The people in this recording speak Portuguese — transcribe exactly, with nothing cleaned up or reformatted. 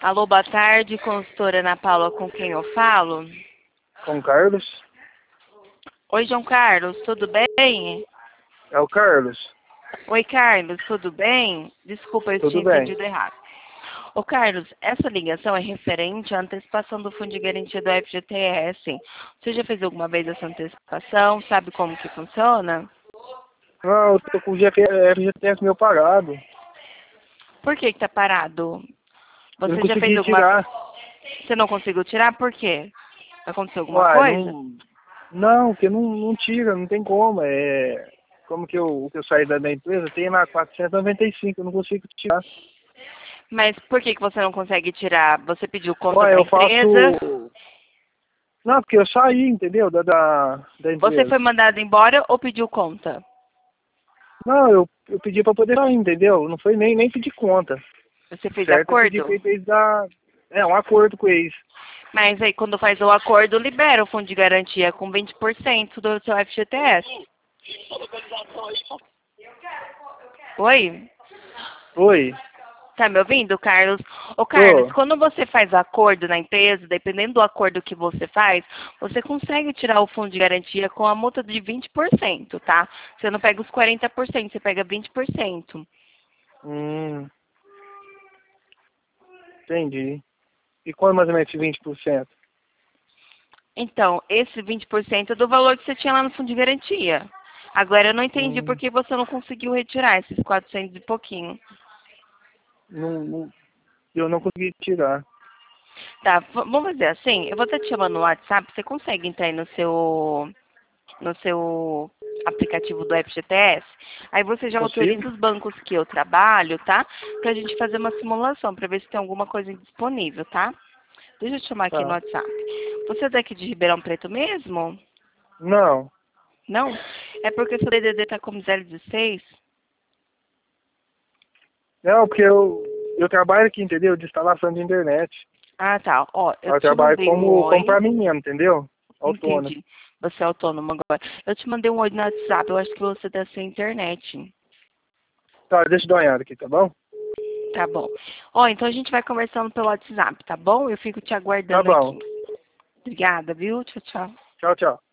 Alô, boa tarde, consultora Ana Paula, com quem eu falo? Com o Carlos? Oi, João Carlos, tudo bem? É o Carlos? Oi, Carlos, tudo bem? Desculpa, eu Tudo tinha bem. entendido errado. Ô, Carlos, essa ligação é referente à antecipação do Fundo de Garantia do F G T S. Você já fez alguma vez essa antecipação? Sabe como que funciona? Não, eu tô com o F G T S meu parado. Por que que tá parado? Eu não Você já fez consegui alguma... tirar. Você não conseguiu tirar? Por quê? Aconteceu alguma Uai, coisa? não... Não, porque não, não tira, não tem como. É... Como que eu, que eu saí da, da empresa, tem lá quatrocentos e noventa e cinco, eu não consigo tirar. Mas por que que você não consegue tirar? Você pediu conta Uai, da eu faço... empresa? Não, porque eu saí, entendeu? Da, da, da Você empresa. foi mandado embora ou pediu conta? Não, eu, eu pedi pra poder sair, entendeu? Não foi nem, nem pedir conta. Você fez Certo? Eu pedi acordo? pra eles dar... É, um acordo com eles. Mas aí quando faz o acordo, libera o fundo de garantia com vinte por cento do seu F G T S. Oi? Oi? Tá me ouvindo, Carlos? Ô, Carlos, Tô. quando você faz acordo na empresa, dependendo do acordo que você faz, você consegue tirar o fundo de garantia com a multa de vinte por cento, tá? Você não pega os quarenta por cento, você pega vinte por cento. Hum... Entendi. E qual é mais ou menos esse vinte por cento? Então, esse vinte por cento é do valor que você tinha lá no fundo de garantia. Agora, eu não entendi por Hum, que você não conseguiu retirar esses quatrocentos e pouquinho. não, não, eu não consegui tirar. Tá, v- vamos fazer assim, eu vou estar te chamando no WhatsApp, você consegue entrar aí no seu, no seu aplicativo do F G T S? Aí você já Consigo? autoriza os bancos que eu trabalho, tá? Pra gente fazer uma simulação, pra ver se tem alguma coisa disponível, tá? Deixa eu te chamar aqui no Tá. WhatsApp. Você é daqui de Ribeirão Preto mesmo? Não. Não? É porque seu D D D tá como zero dezesseis? Não, porque eu, eu trabalho aqui, entendeu? De instalação de internet. Ah, tá. Ó, eu Eu te trabalho mandei um como, como oi. pra mim mesmo, entendeu? Autônomo. Entendi. Você é autônomo agora. Eu te mandei um oi no WhatsApp. Eu acho que você tá sem internet. Tá, deixa eu dar uma olhada aqui, tá bom? Tá bom. Ó, então a gente vai conversando pelo WhatsApp, tá bom? Eu fico te Tá aguardando aqui. bom. Obrigada, viu? Tchau, tchau. Tchau, tchau.